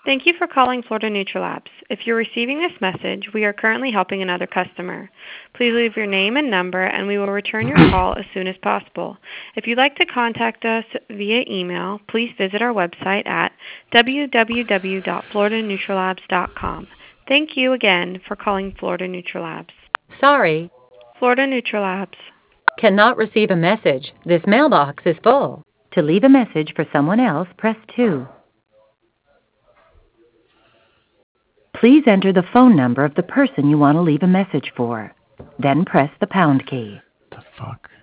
Thank you for calling Florida NutriLabs. If you're receiving this message, we are currently helping another customer. Please leave your name and number, and we will return your call as soon as possible. If you'd like to contact us via email, please visit our website at www.floridanutriLabs.com. Thank you again for calling Florida NutriLabs. Sorry, Florida NutriLabs. cannot receive a message. This mailbox is full. To leave a message for someone else, press 2. Please enter the phone number of the person you want to leave a message for. Then press the pound key. The fuck?